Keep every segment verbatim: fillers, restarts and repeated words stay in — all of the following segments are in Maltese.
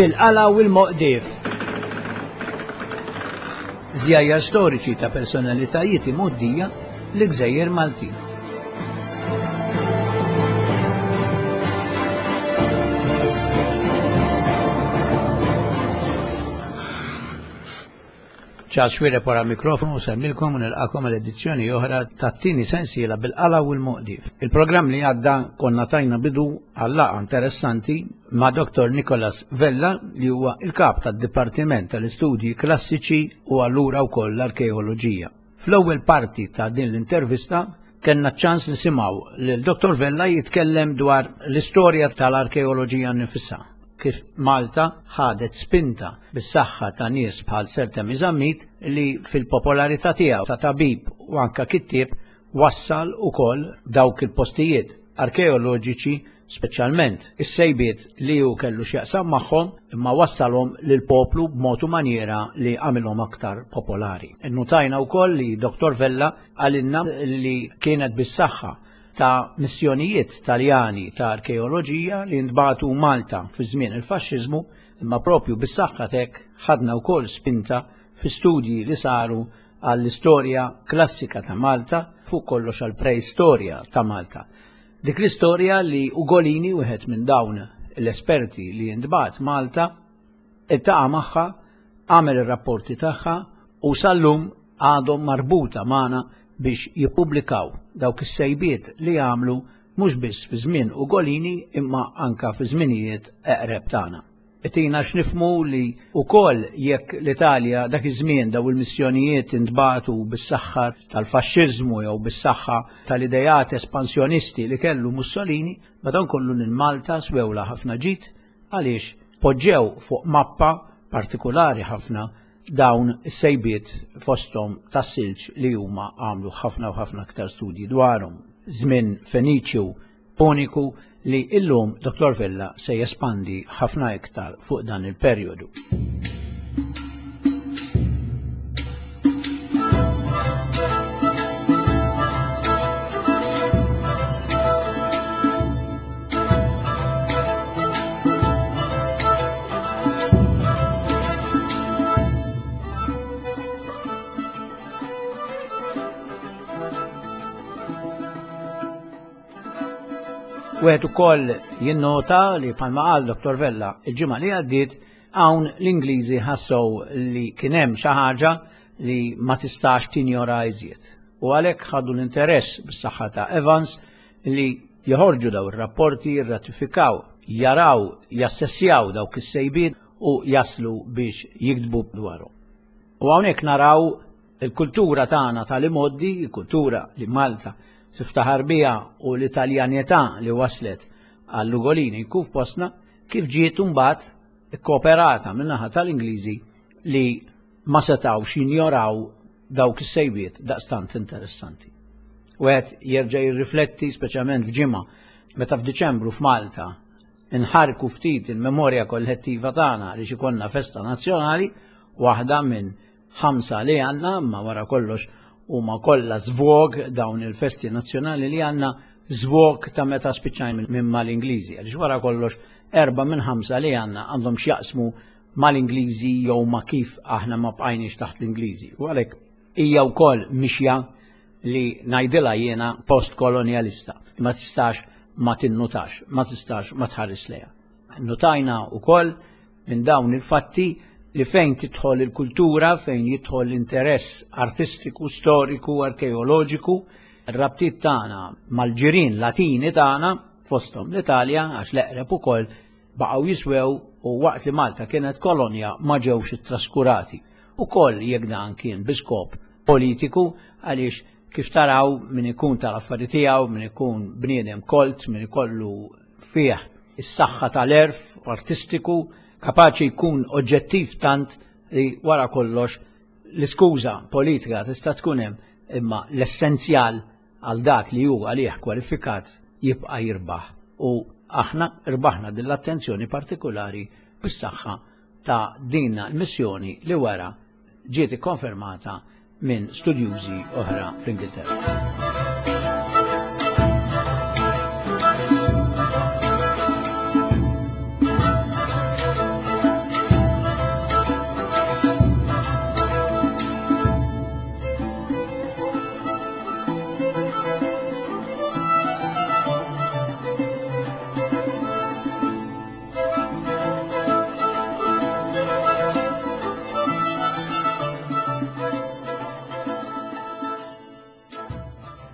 bil-qala u l-Moqdif. Żjajjar storiċi ta' personalitajiet imgħoddija l-Gżejjer Maltin. ċaċ xwire para mikrofonu semmilkom nilqakom l-edizzjoni oħra ta' t-tini sensiela bil-qala u l-Moqdif. Il-programm li għadda konna tajna bidu għallaqa interessanti ma' doktor Nicolas Vella li huwa il-kap tad-Dipartiment tal-Istudji Klassiċi u allura wkoll l-Arkeoloġija. Fl-ewwel parti ta' din l-intervista kellna ċans nisimgħu lil doktor Vella jitkellem dwar l-istorja tal-arkeoloġija nifisha. Kif Malta ħadet spinta bis-saħħa ta' nies bħal Sertem Iżammit li fil-popolarità tiegħu ta' tabib u anke kittieb wassal ukoll dawk il-postijiet arkeoloġiċi speċjalment is-sejbiet li hu kellu x'jaqsam magħhom imma wassalhom lil poplu b'mod u maniera li għamilhom aktar popolari. Innutajna wkoll li Doktor Vella għalinna li kienet bis-saħħa ta' missjonijiet Taljani ta' arkeoloġija li ntbagħtu Malta fi żmien il-faxxiżmu imma propju bis-saħħa hekk ħadna wkoll spinta fi studji li saru għall-istorja klassika ta' Malta fuq kollox għall preistorja ta' Malta. Dik l-istorja li Ugolini wieħed minn dawn l-esperti li ntbagħat Malta iltaqa' magħha, għamel ir-rapporti tagħha u sal-lum għadhom marbuta magħna biex jippubblikaw dawk is-sejbiet li għamlu mhux biss fi żmien Ugolini imma anke fi żminijiet eqreb tagħna. Itina x'nifhmu li wkoll jekk l-Italja dak iż-żmien daw il-missjonijiet intbagħtu bis-saħħa tal-faxxiżmu jew bis-saħħa tal-idejat espansjonisti li kellu Mussolini, madankollu lil Malta swewla ħafna ġid għaliex poġġew fuq mappa partikulari ħafna dawn is-sejbiet fosthom tas-silġ li huma għamlu ħafna u ħafna aktar studji dwarhom. Żmien Feniċju Puniku li illum Doktor Vella se jespandi ħafna iktar fuq dan il-perjodu. Wieħed ukoll jinnota li bħalma qal Doktor Vella il-ġimgħa li għaddiet hawn l-Ingliżi ħassew li kien hemm xi ħaġa li ma tistax tinjora iżjed. U għalhekk ħadu l-interess bis-saħħa ta' Evans li joħorġu daw ir-rapporti, jirratifikaw, jaraw, jassessjaw dawk is-sejbiet u jaslu biex jiktbu dwarhom. U hawnhekk naraw il-kultura tagħna tal-imoddi, il-kultura li Malta tiftaħar biha u l-Italjanità li waslet għall-Ugolini kif postna kif ġiet imbagħad ikkooperata min-naħa tal-Ingliżi li ma setgħux jinjoraw dawk is-sejbiet daqstant interessanti. Wieħed jerġa' jirrifletti speċjalment f'ġimgħa meta f'Diċembru f'Malta inħarku ftit il-memorja kollettiva tagħna li ikollna festa nazzjonali waħda minn ħamsa li għandna ma wara kollox huma kollha żvog dawn il-festi nazzjonali li għandna żvog ta' meta spiċċajn minn mal-Ingliżi. Għaliex wara kollox erba' minn ħamsa li għandna għandhom x'jaqsmu mal-Ingliżi jew ma kif aħna ma bqajniex taħt l-Ingliżi. U għalhekk hija wkoll mixja li ngħidilha jiena postkolonjalista. Ma tistax ma tinnutax, ma tistax ma tħares lejha. Notajna wkoll minn dawn il-fatti li fejn tidħol il-kultura, fejn jidħol l-interess artistiku, storiku, arkeoloġiku, ir-rabtiet tagħna mal-ġirien Latini tagħna fosthom l-Italja għax l-eqreb ukoll baqgħu jiswew u waqt li Malta kienet kolonja ma ġewx ittraskurati. Ukoll jekk dan kien bi skop politiku għaliex kif taraw min ikun tal-affarijiet tiegħu, min ikun bniedem kolt, min ikollu fih is-saħħa tal-erf artistiku kapaċi jkun oġġettiv tant li wara kollox l-iskuża politika tista' tkun hemm imma l-essenzjal għal dak li hu għalih kwalifikat jibqa' jirbaħ. U aħna rbaħna din l-attenzjoni partikolari bis-saħħa ta' din l-missjoni li wara ġiet ikkonfermata minn studjużi oħra fl-Ingilterra.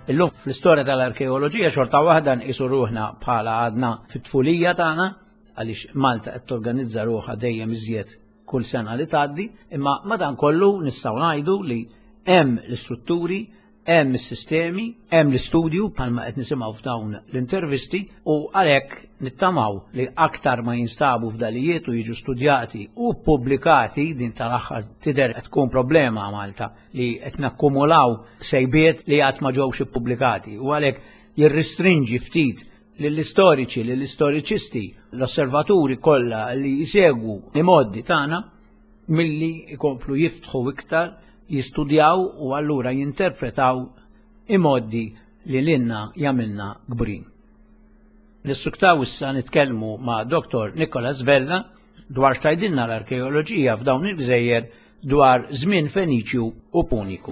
Illum fl-istorja tal-arkeoloġija xorta waħda nqisu ruħna bħala għadna fit-tfulija tagħna għaliex Malta qed torganizza ruħha dejjem iżjed kull sena li tgħaddi, imma madankollu nistgħu ngħidu li hemm l-istrutturi, hemm is-sistemi, hemm l-istudju bħalma qed nisimgħu f'dawn l-intervisti u għalhekk nittamaw li aktar ma jinstabu f'dalijiet u jiġu studjati u pubblikati din tal-aħħar tidher qed tkun problema Malta li qed nakkumulaw sejbiet li qatt ma ġewx ippubblikati u għalhekk jirristrinġi ftit lill-istoriċi, lill-istoriċisti, l-osservaturi kollha li jsegwu l-modi tagħna milli jkomplu jiftħu iktar jistudjaw u allura jinterpretaw imoddi li l-inna jamilna gbrin. Nissuktaw issa nitkellmu ma' doktor Nicolas Vella dwar xtajdilna l-arkeoloġija f'dawn il-gżejjer dwar żmien Feniċju u Puniku.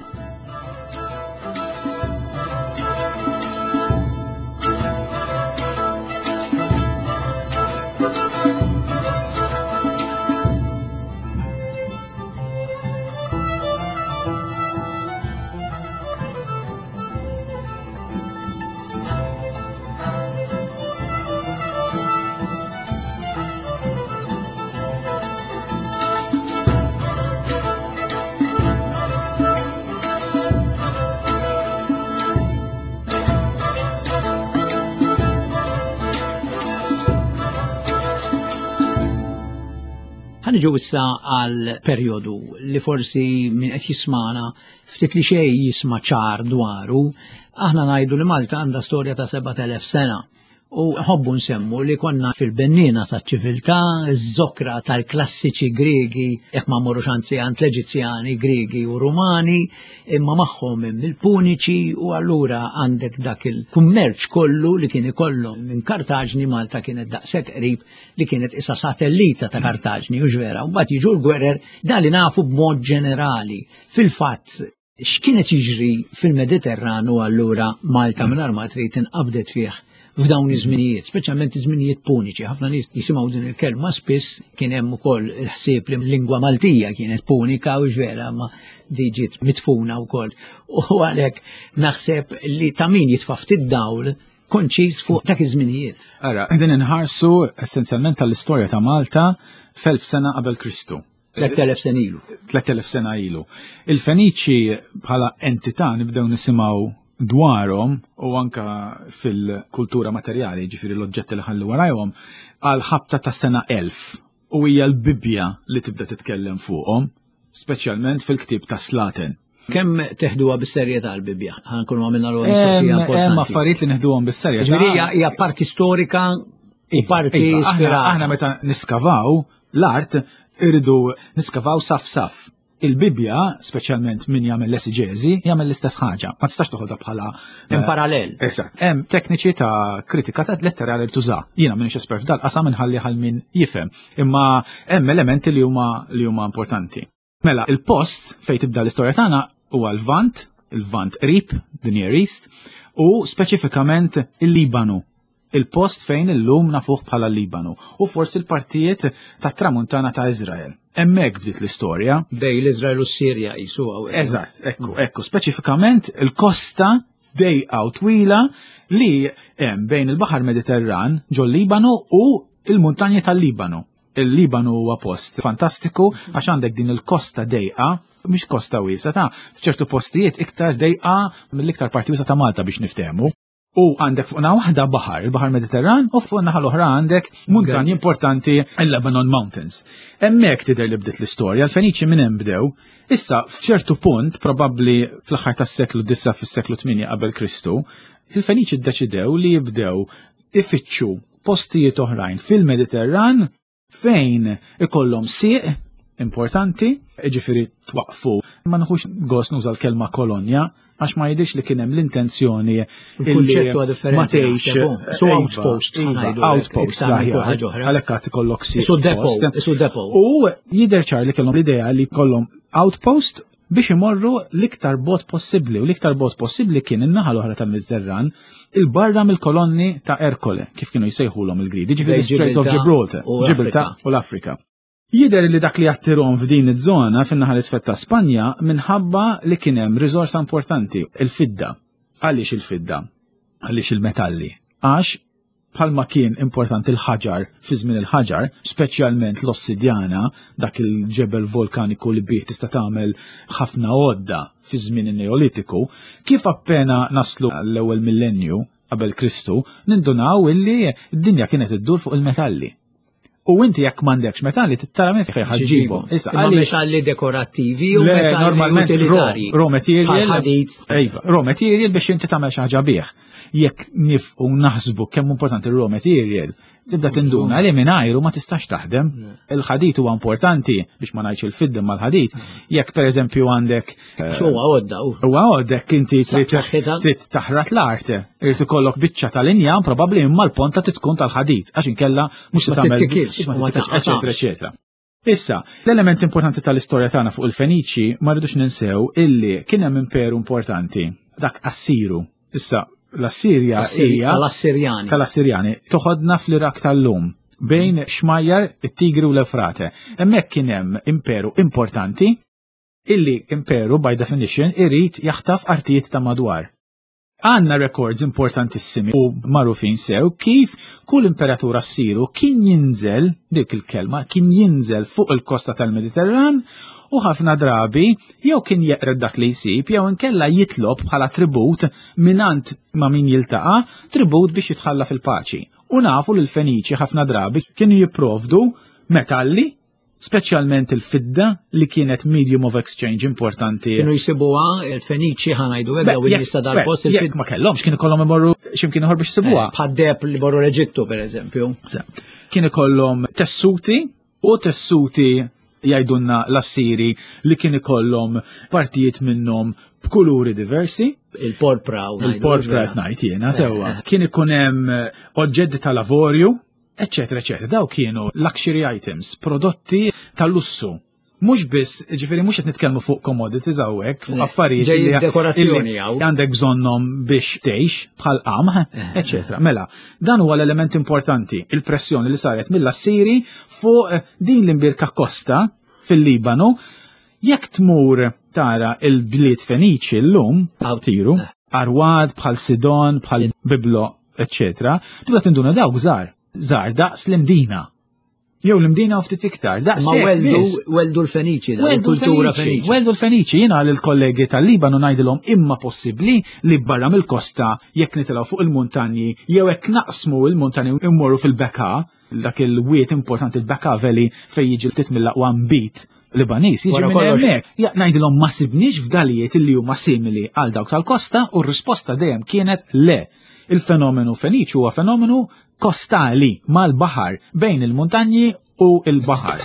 Ħaniġu issa għal perjodu li forsi min qed jismana ftit li xejn jisma' ċar dwaru, aħna ngħidu li Malta għandha storja ta' seba' telef sena u ħobbu nsemmu li konna fil-bennina taċ-ċiviltà, iż-żokra tal-klassiċi Griegi, jekk ma mmorrux anzi għand l-Eġizzjani, Griegi u Rumani, imma magħhom hemm il-Puniċi u allura għandek dak il-kummerċ kollu li kien ikollhom minn Kartaġni Malta kienet daqshekk qrib li kienet issa satellita ta' Kartaġni u ġvera. U mbagħad jiġu l-gwerer dan li nafu b'mod ġenerali. Fil-fatt x'kienet jiġri fil-Mediterranu allura Malta mingħajr ma trid inqabdet fih f'dawn iż-żminijiet, speċjalment iż-żminijiet puniċi. Ħafna nies jisimgħu din il-kelma spiss kien hemm ukoll il-ħsieb li lingwa Maltija kienet punika u ġvera ma diġiet mitfuna wkoll. U għalhekk naħseb li ta' min jitfa' ftit dawl konċiż fuq dak iż-żminijiet. Ara, din inħarsu essenzjalment tal-istorja ta' Malta f'elf sena qabel Kristu. tlet elef sena ilu. tlet elef sena ilu. Il-Feniċi bħala entità nibdew nisimgħu dwarhom u anka fil-kultura materjali, ġifieri l-oġġetti li ħallu warajhom, għal ħabta ta' sena elf u hija l-Bibja li tibda titkellem fuqhom, speċjalment fil-ktieb ta' Slaten. Kemm teħduha bis-serjetà l-Bibja? Ħankunu għamilna l mistoqsija importanti. Hemm affarijiet li neħduhom bis-serjetà. Ġifieri hija parti storika u parti ispirata. Aħna meta niskavaw l-art irridu niskavaw saf saf. Il-Bibja, speċjalment min jagħmel l-esiġeżi, jagħmel l-istess ħaġa. Ma tistax toħodha bħala hemm parallel. Eżatt. Hemm tekniċi ta' kritika ta' letterali li tuża. Jiena m'iniex espert f'dal qasam inħalli ħal min jifhem. Imma hemm elementi li huma li huma importanti. Mela, il-post fejn tibda l-istorja tagħna huwa l-Vant, il-Vant qrib, the Near East, u speċifikament il-Libanu. Il-post fejn illum nafuh bħala l-Libanu u forsi l-partijiet tat tramuntana ta' Iżrael. Hemmhekk bdiet l-istorja. Bej l-Iżrael u s-Sirja jisu għaw. Eżatt, ekku, ekku, speċifikament il-kosta dejqa u twila li hemm bejn il-Baħar Mediterran ġo l-Libanu u il-muntanji tal-Libanu. Il-Libanu huwa post fantastiku għax għandek din il-kosta dejqa, mhix kosta wiesa ta' f'ċertu postijiet iktar dejqa mill-iktar parti wiesa ta' Malta biex niftehmu. U għandek fuqna waħda baħar, il-Baħar Mediterran, u fuqna ħal-oħra għandek muntanji importanti il-Lebanon Mountains. Hemmhekk tidher li bdiet l-istorja, l-Feniċi minn hemm bdew. Issa f'ċertu punt, probabbli fl-aħħar tas-seklu disa fis-seklu tminja qabel Kristu, il-Feniċi ddeċidew li jibdew ifittxu postijiet oħrajn fil-Mediterran fejn ikollhom sieq importanti, ġifieri twaqfu. Ma nħux gost nuża l-kelma kolonja, għax ma jidix li kienem l-intenzjoni il-konċettu differenti. Ma tgħix su outpost, outpost, għalhekk għad ikollok Su depo. U jidher ċar li kellhom l-idea li kollhom outpost biex imorru l-iktar bot possibbli u l-iktar bot possibbli kien in-naħa l-oħra tal-Mediterran il-barra mill-kolonni ta' Ercole, kif kienu jsejħulhom il-Gridi, ġifieri Straits of Gibraltar, Gibraltar u l-Afrika. Jider li dak li jattirhom f'din iż-żona fin-naħa l-isfel ta' Spanja minħabba li kien hemm riżorsa importanti, il-fidda. Għaliex il-fidda? Għaliex il-metalli? Għax bħalma kien importanti l-ħaġar fi żmien il-ħaġar, speċjalment l-ossidjana, dak il-ġebel volkaniku li bih tista' tagħmel ħafna għodda fi żmien in-Neolitiku, kif appena naslu l-ewwel millenju qabel Kristu, nindunaw illi d-dinja kienet iddur fuq il-metalli. U inti jekk m'għandekx metalli tittara minn fejn ħaġġibhom. Issa metalli dekorattivi u metalli utilitari. Raw material. Ħadid. Ejva, raw material biex inti tagħmel xi ħaġa bih. Jekk nifqu naħsbu kemm importanti raw material, tibda tinduna li mingħajru ma tistax taħdem. Il-ħadid huwa importanti biex ma ngħidx il-fiddem mal-ħadid. Jekk pereżempju għandek huwa għodda hu. Huwa għoddek inti trid taħrat l-art. Irid ikollok biċċa tal-injam probabbli imma l-ponta tkun tal-ħadid għax inkella mhux tagħmel eċetera eċetera. Issa, l-element importanti tal-istorja tagħna fuq il-Feniċi ma rridux ninsew illi kien hemm imperu importanti, dak Assiru. Issa, l-Assirja hija tal-Assirjani. Tal-Assirjani toħodna fl-Irak tal-lum bejn Xmajjar, it-Tigri u l-Efrate. Hemmhekk kien hemm imperu importanti illi imperu by definition irid jaħtaf artijiet ta' madwar. Għanna records importantissimi u marufin sew kif kull imperatur Assiru kien jinżel, dik il-kelma, kien jinżel fuq il-kosta tal-Mediterran u ħafna drabi jew kien jeqred dak li jsib jew inkella jitlob bħala tribut minant ma' min jiltaqa' tribut biex jitħalla fil-paċi. U nafu l Feniċi ħafna drabi kienu jipprovdu metalli, speċjalment il-fidda li kienet medium of exchange importanti. Kienu jisibuha il-Feniċi ħanajdu għedda u l-nista dal-post il-fidda. Jekk ma kellhomx kienu kollhom imorru x'imkien ieħor biex jisibuha. Bħaddeb li borru l-Eġittu pereżempju. Kienu kollhom tessuti u tessuti jgħidulna l-Assiri li kien ikollhom partijiet minnhom b'kuluri diversi. Il-porpra u il-porpra qed ngħid jiena sewwa. Kien ikun hemm oġġetti ta' lavorju, eċċetera, eċċetera. Daw kienu luxury items, prodotti ta' lussu. Mhux biss, ġifieri mhux qed nitkellmu fuq commodities hawnhekk, fuq affarijiet dekorazzjoni li għandek bżonnhom biex tgħix bħal qamħ, eċetera. Mela, dan huwa l-element importanti, il-pressjoni li saret mill-Assiri fuq din l-imbirka kosta fil-Libanu. Jekk tmur tara il-bliet Feniċi llum Tiru, Arwad, bħal Sidon, bħal Biblo, eċetera, tibda tinduna dawk żgħar, żgħar daqs l-Imdina. Jew l-Imdina u ftit iktar. Ma weldu l-Feniċi, l-kultura Feniċi. Weldu l-Feniċi, jiena lill-kollegi tal-Libanu ngħidilhom imma possibbli li barra mill-kosta jekk nitilgħu fuq il-muntanji jew hekk naqsmu il-muntanji immorru fil-Beka, dak il-wiet importanti il-Beka Valley fejn jiġi ftit mill-aqwa mbit Libanis, jiġi minn hemmhekk. Ja ngħidilhom ma sibniex f'dalijiet li huma simili għal dawk tal-kosta u r-risposta dejjem kienet le. Il-fenomenu Feniċi huwa fenomenu kostali mal-baħar bejn il-muntanji u il-baħar.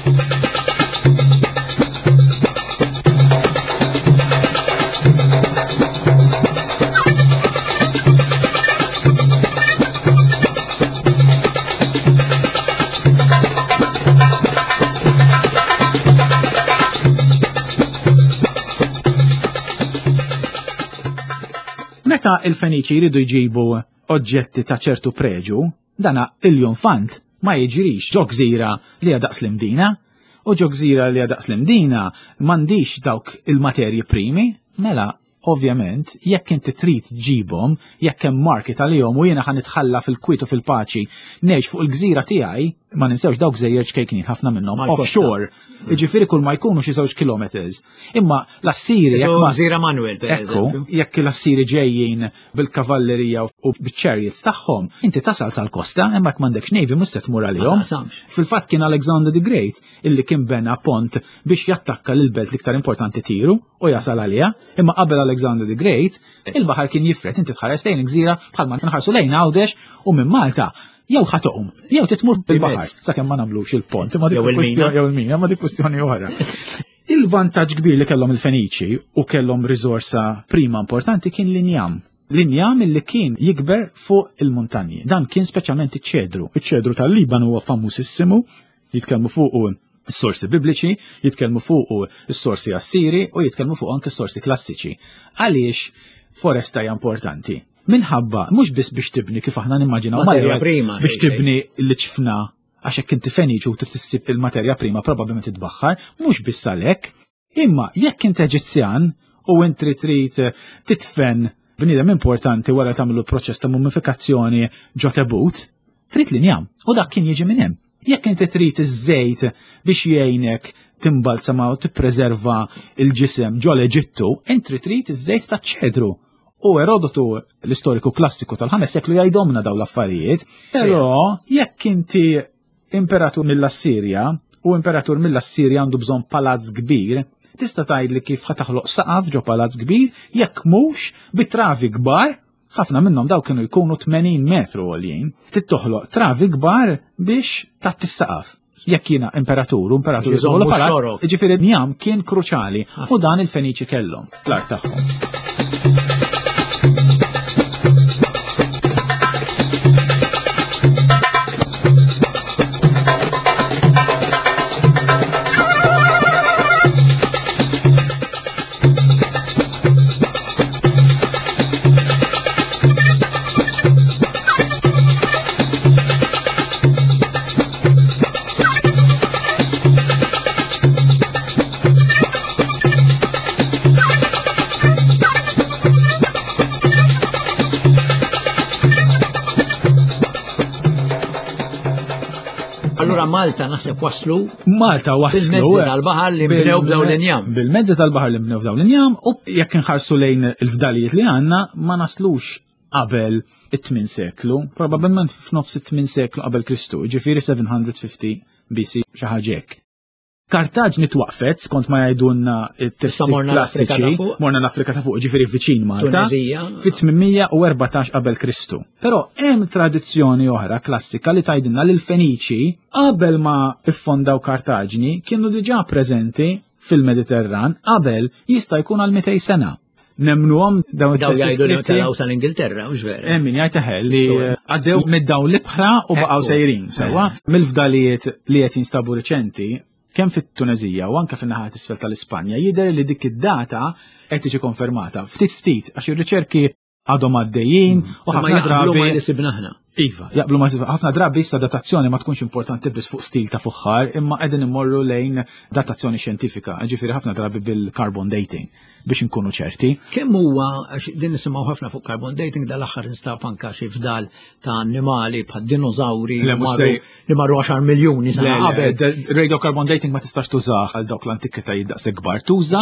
Meta il-Feniċi jridu jġibu oġġetti ta' ċertu preġu, dana il-jonfant ma jiġrix ġo gżira li għadaqs l-Imdina, u ġo gżira li għadaqs l-Imdina mandiċ dawk il-materji primi, mela, ovvjament, jekk inti trid ġibhom, jekk hemm market għalihom u jiena ħanitħalla fil-kwiet u fil-paċi ngħix fuq il-gżira tiegħi, ma ninsewx dawk żejjer ċkejknin ħafna minnhom offshore. Jiġifieri kull ma jkunu xi żewġ kilometers. Imma l-Assiri jekk ma Gżira Manuel pereżempju. Jekk l-Assiri ġejjin bil-kavallerija u bil-chariots tagħhom, inti tasal sal-kosta, imma jekk m'għandekx navy mhux se tmur għalihom. Fil-fatt kien Alexander the Great illi kien bena pont biex jattakka lil-belt l-iktar importanti Tiru u jasal għaliha, imma qabel Alexander the Great il-baħar kien jifret inti tħares lejn il-gżira bħalma tinħarsu lejn Għawdex u minn Malta jew ħatoqhom, jew titmur bil-baħar, sakemm ma nagħmlux il-pont, ma dik kwestjoni jew il-mina, ma dik kwestjoni oħra. Il-vantaġġ kbir li kellhom il-Feniċi u kellhom riżorsa prima importanti kien l-injam. L-injam illi kien jikber fuq il-muntanji. Dan kien speċjalment iċ-ċedru. Iċ-ċedru tal-Libanu huwa famusissimu, jitkellmu fuq is-sorsi bibliċi, jitkellmu fuq is-sorsi Assiri u jitkellmu fuq anke s-sorsi klassiċi. Għaliex foresta hija importanti. Minħabba, mhux biss biex tibni kif aħna nimmaġinaw materja prima biex tibni l-ċfna għax hekk inti Feniċi u trid tissib il-materja prima probabbilment titbaħħar, mhux biss għalhekk, imma jekk inti Eġizzjan u inti trid titfen bniedem importanti wara tagħmlu proċess ta' mummifikazzjoni ġo tebut, trid l-injam u dak kien jiġi minn hemm. Jekk inti trid iż-żejt biex jgħinek timbalzama u tippreserva il-ġisem ġo l-Eġittu, inti trid iż-żejt ta' ċedru. U Erodotu, l-istoriku klassiku tal-ħames seklu jgħidhomna dawn l-affarijiet, però jekk inti imperatur mill-Assirja u imperatur mill-Assirja għandu bżonn palazz kbir, tista' tgħidli kif ħataħloq saqaf ġo palazz kbir jekk mhux bit-travi kbar, ħafna minnhom daw kienu jkunu tmenin metru għoljien, tittoħloq travi kbar biex tagħti s-saqaf. Jekk jiena imperatur u imperatur jżollu palazz, ġifieri njam kien kruċali u dan il-Feniċi kellhom l-art tagħhom. Malta naħseb waslu. Malta waslu. Bil-mezzi tal-baħar li mbnew b'daw l-injam. Bil-mezzi tal-baħar li mbnew b'daw l-injam u jekk inħarsu lejn il-fdalijiet li għandna ma naslux qabel it-tmien seklu, probabbilment f'nofs it-tmien seklu qabel Kristu, ġifieri seven fifty B C xi ħaġa hekk. Kartaġni twaqfet skont ma jgħidulna it-testi klassiċi, morna l-Afrika ta' fuq ġifieri viċin Malta, fit-tmien erbatax qabel Kristu. Però hemm tradizzjoni oħra klassika li tgħidilna li l-Feniċi qabel ma iffondaw Kartaġni kienu diġà preżenti fil-Mediterran qabel jista' jkun għal mitej sena. Nemnuhom dawn jgħidu li talaw sal-Ingilterra, mhux vera. Hemm min jgħid eħel li għaddew mid-dawn l-ibħra u baqgħu sejrin. Sewwa mill-fdalijiet li qed jinstabu riċenti kemm fit-Tunezija u anke fin-naħa isfel tal-Ispanja jidher li dik id-data qed tiġi konfermata. Ftit ftit għax ir-riċerki għadhom għaddejjin u ħafna drabi ma jisibna aħna. Iva, jaqblu ma ħafna drabi issa datazzjoni ma tkunx importanti biss fuq stil ta' fuħħar, imma qegħdin immorru lejn datazzjoni xjentifika, ġifieri ħafna drabi bil-carbon dating biex inkunu ċerti. Kemm huwa għax din nisimgħu ħafna fuq carbon dating dal-aħħar instab anke xi fdal ta' annimali bħal dinożawri li marru għaxar miljuni sena qabel. Radiocarbon dating ma tistax tużah għal dawk l-antikita jiddaqs ikbar tuża.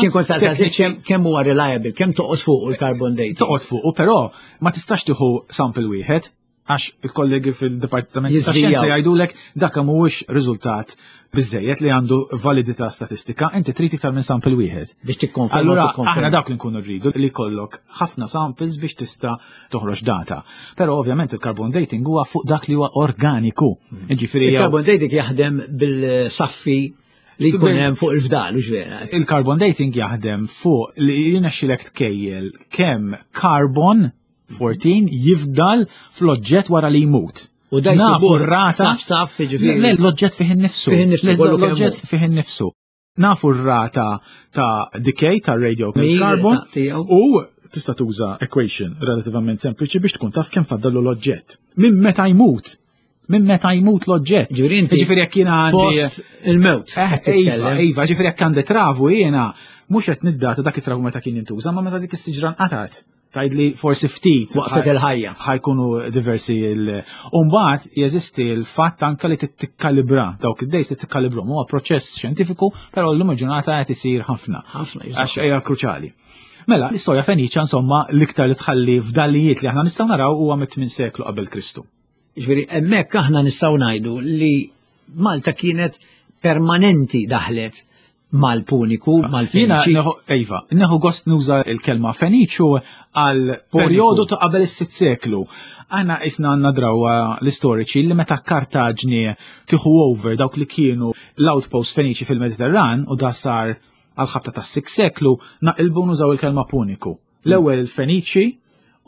Kemm huwa reliable, kemm toqgħod fuq il-carbon dating. Toqgħod fuq, però ma tistax tieħu sample wieħed għax il-kollegi fil-Dipartiment ta' Xjenza jgħidulek dak mhuwiex riżultat biżejjed li għandu validità statistika, inti trid iktar minn sample wieħed. Biex tikkonferma. Allura aħna dak li nkunu rridu li jkollok ħafna samples biex tista' toħroġ data. Però ovvjament il-carbon dating huwa fuq dak li huwa organiku. Il-carbon dating jaħdem bil-saffi li jkun hemm fuq il-fdal, mhux vera. Il-carbon dating jaħdem fuq li jinexxilek tkejjel kemm carbon fourteen jifdal fl-oġġett wara li jmut. U da jsibu r-rata saf saf ġifieri. L-oġġett fih innifsu. L-oġġett fih innifsu. Nafu r-rata ta' decay ta' radiocarbon u tista' tuża equation relativament sempliċi biex tkun taf kemm faddallu l-oġġett. Minn meta jmut. Minn meta jmut l-oġġett. Ġifieri jekk jiena post il-mewt. Iva, iva, ġifieri jekk għandi travu jiena mhux qed niddata dak it-travu meta kien jintuża, ma meta dik is-siġra nqatat. Tajdli forsi ftit waqfet il-ħajja ħajkunu diversi il-umbat jeżisti l-fatt anka li tittikkalibra dawk id-dejs li tikkalibru huwa proċess xjentifiku però llum il-ġurnata qed isir ħafna għax hija kruċjali. Mela l-istorja Feniċja insomma l-iktar li tħalli f'dalijiet li aħna nistgħu naraw huwa mit-tmien seklu qabel Kristu. Ġifieri hemmhekk aħna nistgħu ngħidu li Malta kienet permanenti daħlet mal-Puniku, mal-Feniċi. Ejva, neħu gost nuża il-kelma Feniċu għal perjodu ta' qabel is-sitt seklu. Għana isna għanna drawa l-istoriċi li meta Kartaġni tiħu over dawk li kienu l-outpost Feniċi fil-Mediterran u da sar għal-ħabta ta' sitt seklu naqilbu nużaw il-kelma Puniku. L-ewwel il-Feniċi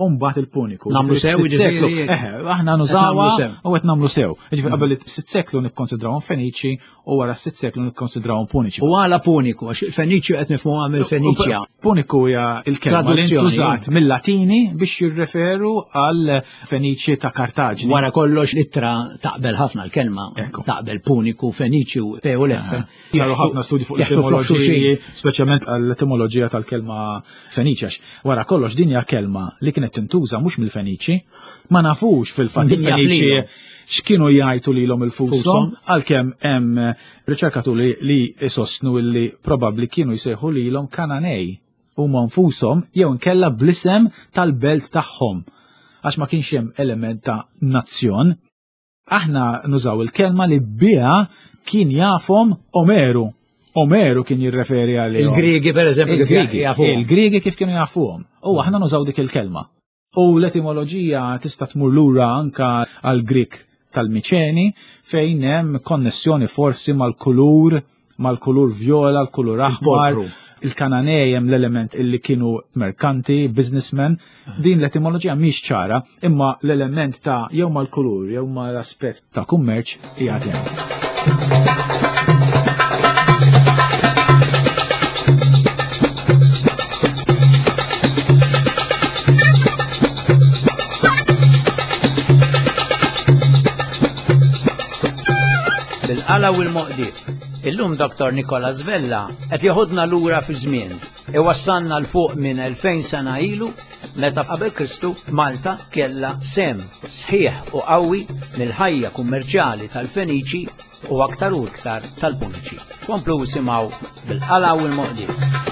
u mbagħad il-Puniku. Namlu sew, ġifieri. Eħe, aħna nużawha u qed nagħmlu sew. Ġifieri qabel is-sitt seklu nikkonsidrawhom Feniċi u wara s-sitt seklu nikkonsidrawhom Puniċi. U għala Puniku, għax il-Feniċi qed nifhmuha mill-Feniċja. Puniku hija l-kelma li ntużat mill-Latini biex jirreferu għal Feniċi ta' Kartaġni. Wara kollox ittra taqbel ħafna l-kelma, taqbel Puniku, Feniċi u P U L F. Saru ħafna studi fuq l-etimoloġiji, speċjalment għall-etimoloġija tal-kelma Feniċi. Wara kollox din hija kelma li kienet tintuża mhux mill-Feniċi, ma nafux fil-fatt il-Feniċi x'kienu jgħidu lilhom il-fushom għalkemm hemm riċerkaturi li jsostnu li probabbli kienu jsejħu lilhom Kananej huma nfushom jew nkella bl-isem tal-belt tagħhom għax ma kienx hemm element ta' nazzjon. Aħna nużaw il-kelma li biha kien jafhom Omeru. Omeru kien jirreferi għal il-Griegi pereżempju kif jafuhom. Il-Griegi kif kienu jafuhom. U aħna nużaw dik il-kelma. U l-etimoloġija tista' tmur lura anka għal Grik tal-Miċeni fejn hemm konnessjoni forsi mal-kulur, mal-kulur vjola, l-kulur aħmar. Il-Kananej hemm l-element illi kienu merkanti, businessmen. Din l-etimoloġija mhix ċara, imma l-element ta' jew mal-kulur jew mal-aspett ta' kummerċ hija hemm. Bil-qala u l-moqdiet. Illum Doktor Nikola Zvella qed jaħodna lura fi żmien. Iwassalna l fuq minn elfejn sena ilu meta qabel Kristu Malta kellha sem sħiħ u qawwi mill-ħajja kummerċjali tal-Feniċi u aktar u iktar tal-Puniċi. Komplu simgħu bil-qala u l-moqdiet.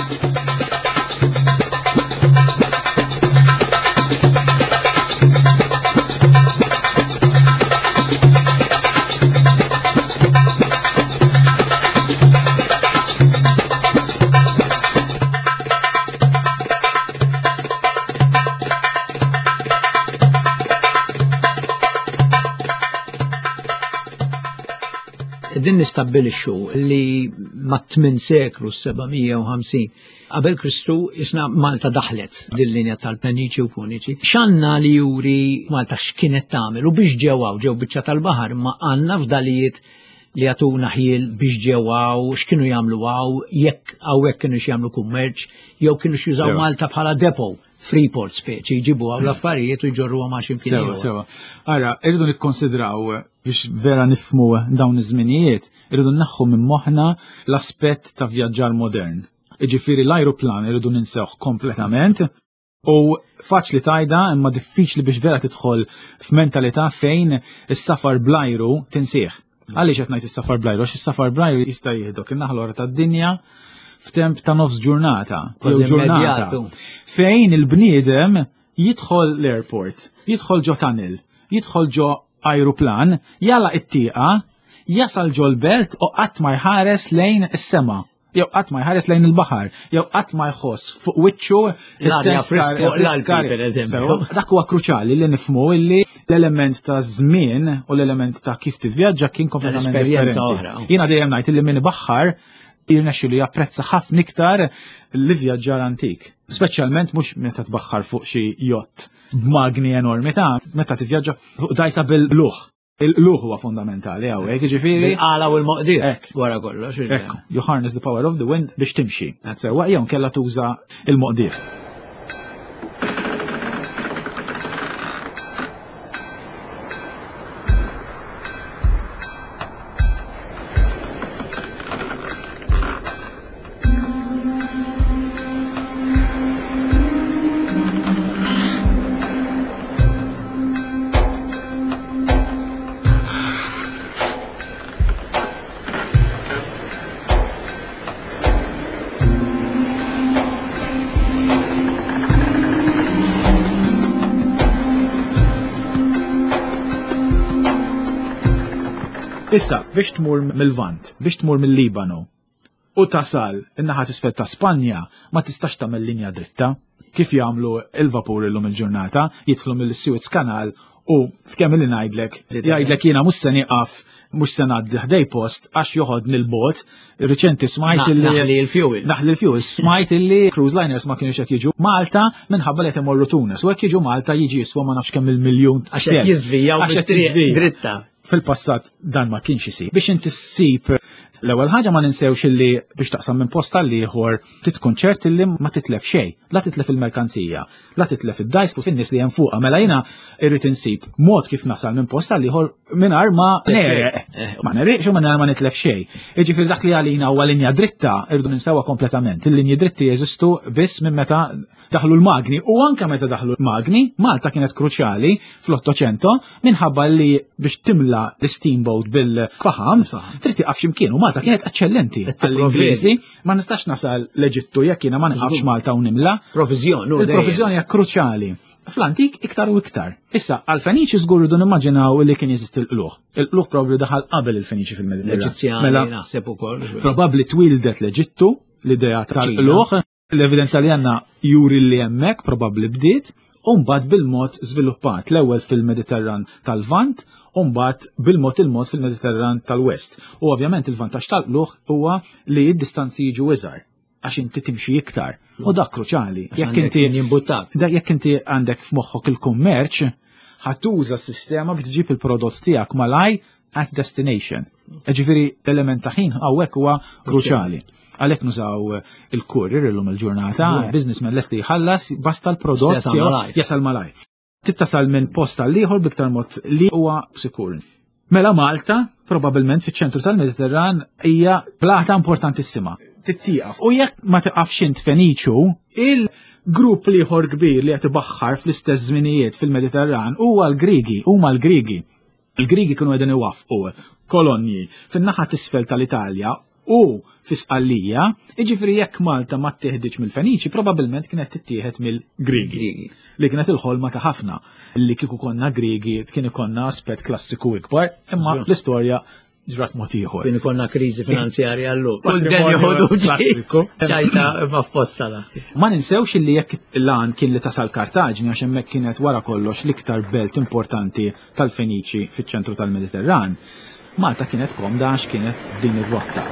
Din nistabbilixxu li mat-tmien seklu sebgħimija u ħamsin qabel Kristu isna Malta daħlet din linja tal-Feniċi u Puniċi. X'għandna li juri Malta x'kienet tagħmel u biex ġewwaw ġew biċċa tal-baħar ma għandna f'dalijiet li għatuna ħiel biex ġewwaw x'kienu jagħmlu għaw jekk hawnhekk kienu jagħmlu kummerċ jew kienu jużaw Malta bħala depot. Freeport speċi, jġibu għaw l-affarijiet u jġorru għam għaxin fil Sewa, sewa. Ara, irridu nikkonsidraw biex vera nifmu dawn iż-żminijiet, irridu naħħu minn moħħna l-aspett ta' vjaġġar modern. Iġifieri l-ajruplan irridu ninsewh kompletament u faċli tajda imma diffiċli biex vera tidħol f'mentalità fejn is-safar bl-ajru tinsieħ. Għaliex qed ngħid is-safar bl-ajru, għax is-safar bl-ajru jista' jieħdok in-naħa l-ora tad-dinja f'temp ta' nofs ġurnata, jew ġurnata, fejn il-bniedem jidħol l-airport, jidħol ġo tunnel, jidħol ġo ajruplan, jala it-tieqa, jasal ġo l-belt u qatt ma jħares lejn is-sema, jew qatt ma jħares lejn il-baħar, jew qatt ma jħoss fuq wiċċu l-arja friska l-Alpi pereżempju. Dak huwa kruċjali li nifhmu illi l-element ta' żmien u l-element ta' kif tivvjaġġa kien kompletament differenti. Jiena dejjem ngħid illi min ibaħħar jirnexxu li japprezza ħafna iktar l-ivvjaġġar antik. Speċjalment mhux meta tbaħħar fuq xi jott b'magni enormi ta' meta tivvjaġġa fuq dajsa bil-luħ. Il-luħ huwa fundamentali hawnhekk, jiġifieri. Għala u l-moqdiet wara kollox. Ekku, you harness the power of the wind biex timxi. Sewwa jew kellha tuża il-moqdiet. Issa, biex tmur mill-Vant, biex tmur mill-Libanu, u tasal in-naħa t'isfel ta' Spanja ma tistax tagħmel linja dritta, kif jagħmlu il-vapur illum il-ġurnata, jidħlu mill-Suez Canal U f'kemm li ngħidlek, jgħidlek jiena mhux se nieqaf mhux se ngħaddi ħdej post għax joħodni l-bot. Riċenti smajt illi naħli l-fuel. Naħli l-fuel. Smajt illi cruise liners ma kienux qed jiġu Malta minħabba li qed imorru Tunis. U hekk jiġu Malta jiġi jiswa ma nafx kemm il-miljun għax qed jiżvijaw bit-triq dritta. Fil-passat dan ma kienx isir. Biex inti ssib l-ewwel ħaġa ma ninsewx illi biex taqsam minn posta l ieħor titkun ċert illi ma titlef xejn, la titlef il-merkanzija, la titlef id-dajs u fin-nies li hemm fuqha. Mela jiena irrid insib mod kif nasal minn posta l ieħor mingħajr ma nereq. Ma nereqx u mingħajr ma nitlef xejn. Jiġifieri dak li għalina huwa linja dritta irdu ninsewha kompletament. Il-linji dritti jeżistu biss minn meta daħlu l-magni u anke meta daħlu l-magni, Malta kienet kruċjali fl-Ottocento minħabba li biex timla l-steamboat bil-kfaħam trid tiqaf x'imkien u Malta kienet eċċellenti għall-Ingliżi, ma nistax nasal l-Eġittu jekk jiena ma nqafx Malta u nimla. Provizjon. Il-provizjoni hija kruċjali. Fl-antik iktar u iktar. Issa, għal-Feniċi żgur irdu nimmaġinaw li kien jeżisti l-qluħ. Il-qluħ probabbli daħal qabel il-Feniċi fil-Mediterran. L-Eġizzjani naħseb ukoll. Probabbli twildet l-Eġittu l-idea tal-qluħ. L-evidenza li għandna juri li hemmhekk probabbli bdiet u mbagħad bil-mod żviluppat l-ewwel fil-Mediterran tal-Vant u mbagħad bil-mod il-mod fil-Mediterran tal-West. U ovvjament il-vantaġġ tal-qluħ huwa li d-distanzi jiġu iżgħar għax inti timxi iktar. U dak kruċali. Jekk inti jekk inti għandek f'moħħok il-kummerċ, ħatuża s-sistema biex tġib il-prodott tiegħek malaj at destination. Ġifieri l-element ta' ħin hawnhekk huwa kruċali. Għalhekk nużaw il-courier illum il-ġurnata, businessman lesti jħallas basta l-prodott jasal malaj. Tittasal minn posta l-ieħor biktar mod li huwa sikur. Mela Malta, probabbilment fiċ-ċentru tal-Mediterran, hija plata importantissima. Tittieqaf. U jekk ma tiqafx int Feniċu, il-grupp liħor kbir li qed ibaħħar fl-istess żminijiet fil-Mediterran huwa l-Griegi, huma l-Griegi. Il-Griegi kienu qegħdin iwaffqu kolonji fin-naħa t'isfel tal-Italja u fis-Qallija, jiġifieri jekk Malta ma ttieħdiġ mill-Feniċi, probabbilment kienet tittieħed mill-Griegi. Li kienet il-ħolma ta' ħafna. Li kieku konna Griegi kien ikonna aspett klassiku ikbar, imma l-istorja ġrat mod ieħor. Kien ikonna kriżi finanzjarja llum. Kull den joħodu ċajta ma f'posta lasi. Ma ninsewx li jekk l-għan kien li tasal Kartaġni għax hemmhekk kienet wara kollox l-iktar belt importanti tal-Feniċi fiċ-ċentru tal-Mediterran. Malta kienet komda għax kienet din ir-rotta.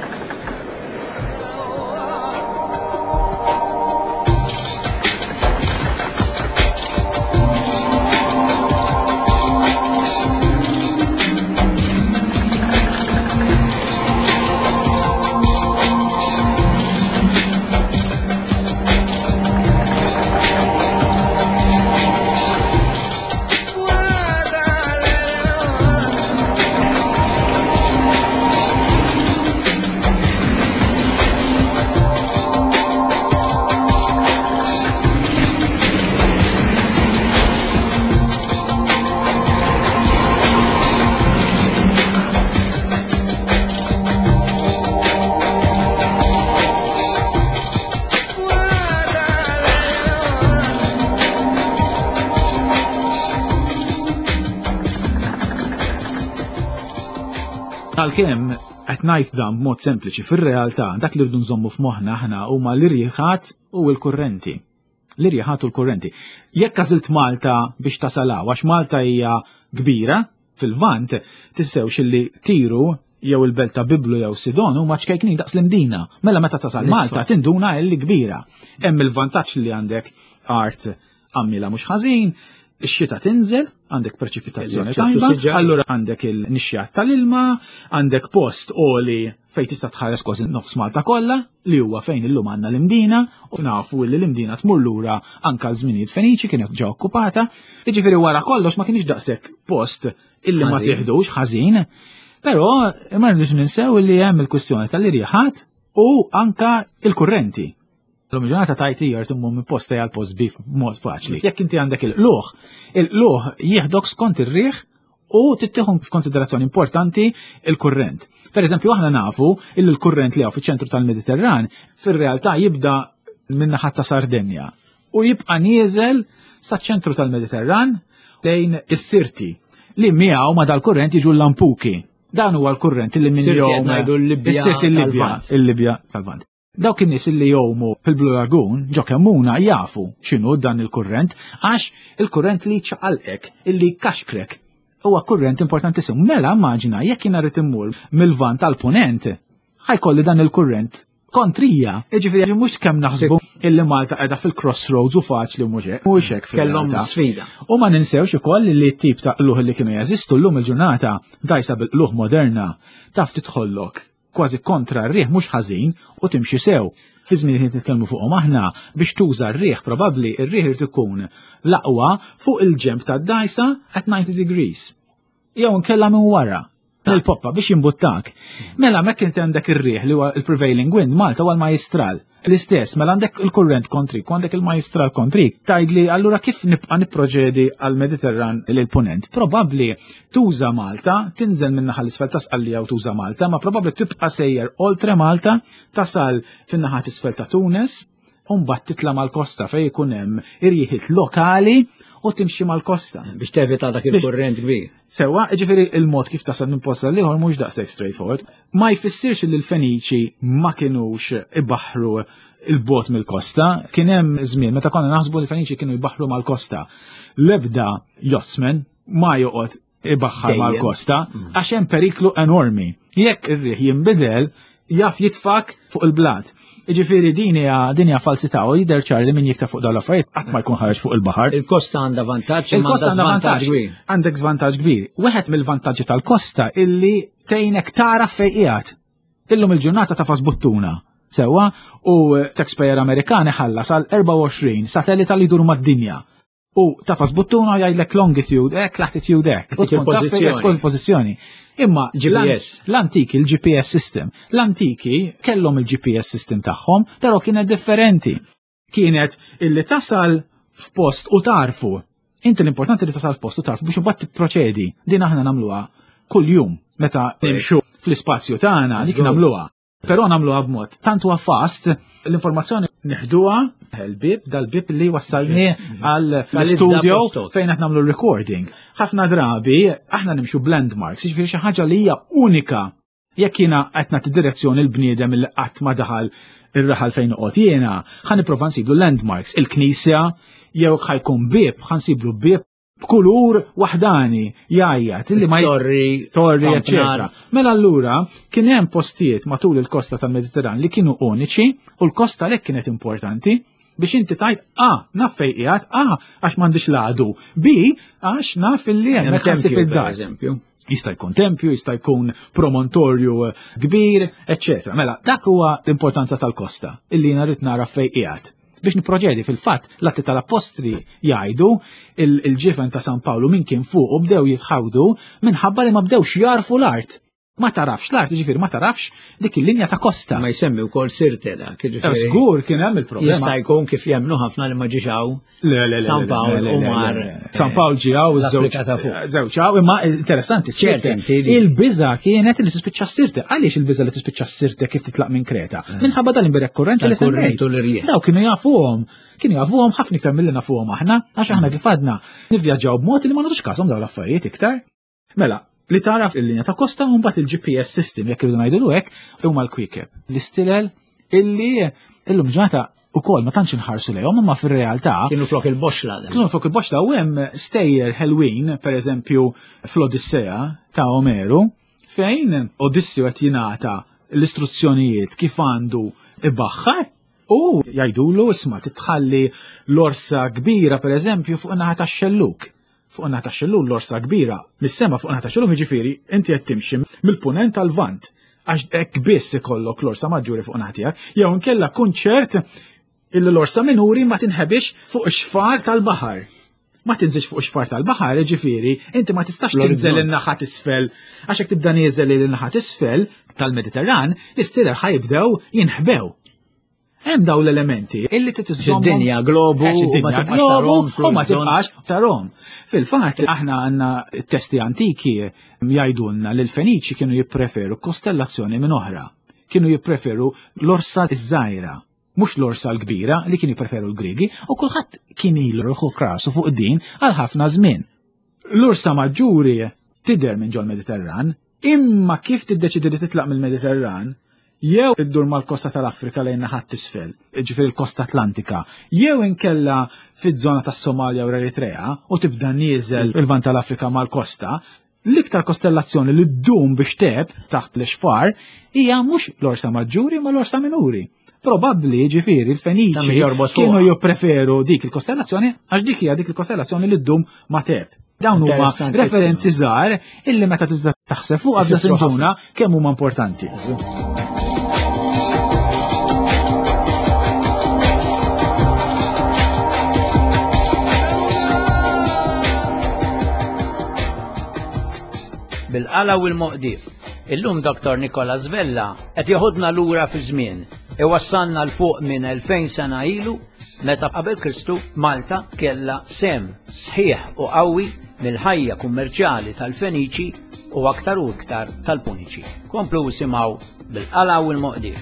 Għalkemm qed ngħid dan b'mod sempliċi fir-realtà dak li rridu nżommu f'moħħna aħna huma l-irjieħat u l-kurrenti. L-irjieħat u l-kurrenti. Jekk għażilt Malta biex tasalaw għax Malta hija kbira fil-Vant tissewx illi tiru jew il-belt ta' Biblu jew Sidon huma ċkejknin daqs l-imdina. Mela meta tasal Malta tinduna illi kbira. Hemm il-vantaġġ li għandek art għammila mhux ħażin, ix-xita tinżel, għandek preċipitazzjoni tajba, allura għandek il-nixjat tal-ilma, għandek post oli fejn tista' tħares kważi nofs Malta kollha, li huwa fejn illum għandna l-imdina, u nafu li l-imdina tmur lura anke l-żminijiet Feniċi kienet ġew okkupata, jiġifieri wara kollox ma kienx daqshekk post illi ma tieħdux ħażin, però ma rridux ninsew li hemm il-kwistjoni tal-irjieħat u anke il-kurrenti. L-omġunata tajtijar tummu minn posta għal post bif mod faċli. Jekk inti għandek il-luħ, il-luħ jieħdok skont ir-riħ u tittieħu f'konsiderazzjoni importanti il-kurrent. Per eżempju, aħna nafu il l-kurrent li għaw fiċ-ċentru tal-Mediterran fir-realtà jibda minnaħa ta' Sardenja u jibqa' nieżel saċ-ċentru tal-Mediterran lejn is-Sirti li miegħu ma dal-kurrent jiġu l-Lampuki. Dan huwa l-kurrent li minn jom is-Sirti l-Libja, il-Libja tal-Vant. Dawk in-nies li jgħumu fil-Blue Lagoon ġo kemmuna jafu x'inhu dan il-kurrent għax il-kurrent li ċaqalqek, illi kaxkrek. Huwa kurrent importantissimu. Mela immaġina jekk jiena rrid immur mill-vant tal-punent, ħajkolli dan il-kurrent kontrija. Jiġifieri mhux kemm naħsbu illi Malta qiegħda fil-crossroads u faċli mhux hekk. Mhux hekk kellhom sfida. U ma ninsewx ukoll li t-tip ta' qluħ li kienu jeżistu llum il-ġurnata dajsa bil-qluħ moderna taf tidħollok kważi kontra r-riħ mhux ħażin u timxi sew. Fi żmien qed nitkellmu fuqhom aħna biex tuża r-riħ probabbli r-riħ irid ikun l-aqwa fuq il-ġemp tad-dajsa at ninety degrees. Jew nkella minn wara il-poppa biex jimbuttak. Mela mekk inti għandek ir-riħ li huwa il-prevailing wind Malta huwa l-majstral. L-istess, mela għandek il-kurrent kontrik, għandek il-majstral kontrik, tajdli allura kif nibqa' nipproċedi għal-Mediterran l-punent. Probabbli tuża Malta, tinżel minnaħa l-isfel tasqallija u tuża Malta, ma probabbli tibqa' sejjer oltre Malta, tasal fin-naħa isfel ta' Tunis, u mbagħad titla' mal-kosta fejn ikun hemm irjieħiet lokali u timxi mal-kosta. Biex tevita dak il-kurrent kbir. Sewa, ġifieri il-mod kif tasal minn posta liħor mhux daqshekk straightforward. Ma jfissirx li l-Feniċi ma kinux ibaħru il-bot mill-kosta. Kien hemm żmien meta konna naħsbu li l-Feniċi kienu jbaħru mal-kosta. L-ebda yachtsman ma joqgħod ibaħħar mal-kosta għax hemm periklu enormi. Jekk ir-riħ jinbidel jaf jitfak fuq il-blat. Ġifieri din hija din hija falsità u jidher ċar li min jikta fuq dawn l-affarijiet qatt ma jkun ħareġ fuq il-baħar. Il-kosta għandha vantaġġ, il-kosta għandha vantaġġ kbir. Għandek żvantaġġ kbir. Wieħed mill-vantaġġi tal-kosta illi tgħinek tara fejn qiegħed. Illum il-ġurnata tafas buttuna. Sewwa u taxpayer Amerikani ħallas għal erba' u għoxrin satellita li jduru mad-dinja. U tafas buttuna jgħidlek longitude, hekk latitude hekk. U tkun pożizzjoni. Imma G P S. L-antiki, il-G P S system. L-antiki kellhom il-G P S system tagħhom, però kienet differenti. Kienet illi tasal f'post u tarfu. Inti l-importanti li tasal f'post u tarfu biex imbagħad tipproċedi. Din aħna nagħmluha kuljum meta nimxu fl-ispazju tagħna dik nagħmluha. Però nagħmluha b'mod tant huwa fast l-informazzjoni neħduha l-bib dal-bib li wassalni għall-studio fejn qed nagħmlu recording. Ħafna drabi aħna nimxu blendmarks, jiġifieri xi ħaġa li hija unika. Jekk jiena qed nagħti direzzjoni l-bniedem li qatt ma daħal ir-raħal fejn noqgħod jiena, ħa nipprova nsiblu landmarks, il-knisja jew ħajkun bib, ħa nsiblu bib b'kulur waħdani jgħajjat illi ma torri, torri eċetera. Mela allura kien hemm postijiet matul il-kosta tal-Mediterran li kienu uniċi u l-kosta lek kienet importanti biex inti tajt A naf fejn qiegħed, A għax m'għandix laqdu, B għax naf illi hemm ħassib id-dar. Jista' jkun tempju, jista' jkun promontorju kbir, eċetera. Mela dak huwa l-importanza tal-kosta illi jiena rrid nara fejn qiegħed. Biex niproġedi fil-fatt l-atti tal-apostri jgħidu il-ġifen ta' San Pawlu min kien fuq u bdew jitħawdu minħabba li ma bdewx jarfu l-art. Ma tarafx l-art, ġifiri ma tarafx dik il-linja ta' kosta. Ma jsemmi wkoll sirte dak. Żgur kien hemm il-problema. Jista' jkun kif jemnu ħafna li ma ġixaw. San Pawl u mar. San Pawl ġiegħu żewġ imma interessanti sirte. Il-biża kienet li tispiċċa s-sirte. Għaliex il-biża li tispiċċa s-sirte kif titlaq minn Kreta? Minħabba dal-imbirek kurrenti li semmejtu. Daw kienu jafuhom. Kienu jafuhom ħafna iktar milli nafuhom aħna, għax aħna kif għadna nivvjaġġaw b'mod li ma nagħtux każhom dawn l-affarijiet iktar. Mela, li taraf il-linja ta' kosta un bat il-G P S system, jekk irridu ngħidu hekk, huma l-Quick App. L-istilel illi illum ġurnata ukoll ma tantx inħarsu lejhom, imma fir-realtà kienu flok il-boxla. Kienu flok il-boxla u hemm stejjer ħelwin, pereżempju fl-Odissea ta' Omeru, fejn Odissiju qed jingħata l-istruzzjonijiet kif għandu ibaħħar u jgħidulu isma' titħalli l-orsa kbira pereżempju fuq in-naħa tax-xelluk. Fuq naħta xellul l-orsa kbira, mis-sema fuq naħta xellul jiġifieri inti qed timxi mill-punent tal-vant għax hekk biss ikollok l-orsa maġġuri fuq naħtijak, jew inkella kunċert illi l-orsa minuri ma tinħebix fuq ix-xfar tal-baħar. Ma tinżilx fuq ix-xfar tal-baħar, jiġifieri inti ma tistax tinżel in-naħa t'isfel għax hekk tibda nieżel in-naħa t'isfel tal-Mediterran, l-istirer ħajbdew jinħbew. Hemm daw l-elementi illi titiżomm id-dinja globu ma tibqax u ma tibqax tarhom. Fil-fatt aħna għandna testi antiki jgħidulna li l-Feniċi kienu jippreferu kostellazzjoni minn oħra. Kienu jippreferu l-orsa żgħira, mhux l-orsa l-kbira li kienu jippreferu l-Griegi u kulħadd kien ilruħu krasu fuq din għal ħafna żmien. L-orsa maġġuri tidher minn ġol Mediterran, imma kif tiddeċidi li titlaq mill-Mediterran jew iddur mal-kosta tal-Afrika lejn naħat t'isfel, ġifieri l-kosta Atlantika, jew inkella fiż-żona tas-Somalja u l-Eritrea u tibda nieżel il-vant tal-Afrika mal-kosta, l-iktar kostellazzjoni li ddum biex teb taħt l-ixfar hija mhux l-Orsa Maġġuri ma l-Orsa Minuri. Probabbli ġifieri l-Feniċi kienu jippreferu dik il-kostellazzjoni għax dik hija dik il-kostellazzjoni li ddum ma teb. Dawn huma referenzi żgħar illi meta tibda taħseb fuq għabda sintuna kemm huma importanti. Bil-qala u l-Moqdif. Illum Doktor Nicolas Vella qed joħodna lura fi żmien. Iwassalna l fuq minn elfejn sena ilu meta qabel Kristu Malta kellha sem sħiħ u qawwi mill-ħajja kummerċjali tal-Feniċi u aktar u iktar tal-Puniċi. Komplu simgħu bil-qala u l-Moqdif.